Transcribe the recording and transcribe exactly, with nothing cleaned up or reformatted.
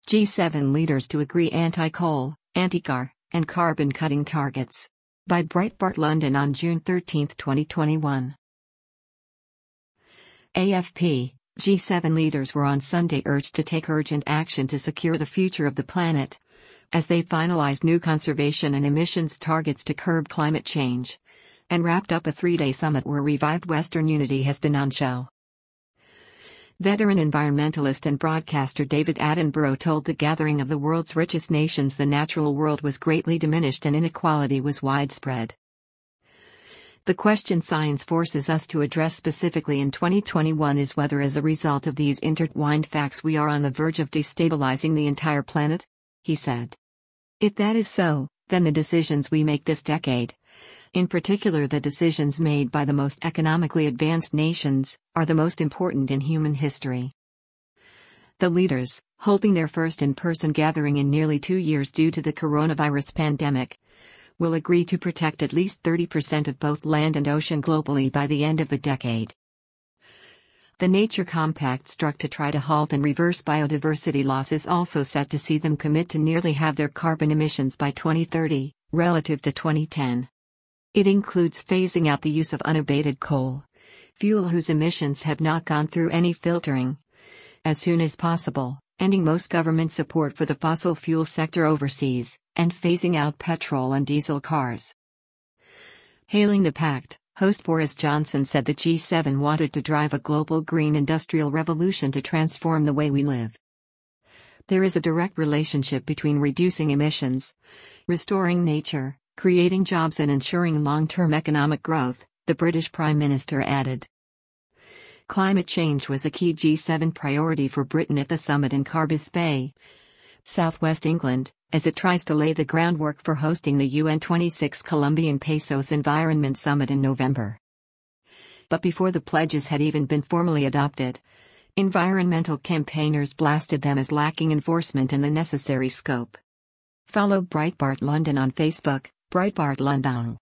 G seven leaders to agree anti-coal, anti-car, and carbon-cutting targets. By Breitbart London on June thirteenth, twenty twenty-one. A F P, G seven leaders were on Sunday urged to take urgent action to secure the future of the planet, as they finalized new conservation and emissions targets to curb climate change, and wrapped up a three-day summit where revived Western unity has been on show. Veteran environmentalist and broadcaster David Attenborough told the gathering of the world's richest nations the natural world was greatly diminished and inequality was widespread. The question science forces us to address specifically in twenty twenty-one is whether as a result of these intertwined facts we are on the verge of destabilizing the entire planet, he said. If that is so, then the decisions we make this decade, in particular the decisions made by the most economically advanced nations, are the most important in human history. The leaders, holding their first in-person gathering in nearly two years due to the coronavirus pandemic, will agree to protect at least thirty percent of both land and ocean globally by the end of the decade. The Nature Compact struck to try to halt and reverse biodiversity loss is also set to see them commit to nearly halve their carbon emissions by twenty thirty, relative to twenty ten. It includes phasing out the use of unabated coal, fuel whose emissions have not gone through any filtering, as soon as possible, ending most government support for the fossil fuel sector overseas, and phasing out petrol and diesel cars. Hailing the pact, host Boris Johnson said the G seven wanted to drive a global green industrial revolution to transform the way we live. There is a direct relationship between reducing emissions, restoring nature, creating jobs and ensuring long-term economic growth, the British Prime Minister added. Climate change was a key G seven priority for Britain at the summit in Carbis Bay, southwest England, as it tries to lay the groundwork for hosting the U N twenty-six Colombian Pesos Environment Summit in November. But before the pledges had even been formally adopted, environmental campaigners blasted them as lacking enforcement and the necessary scope. Follow Breitbart London on Facebook, Breitbart London.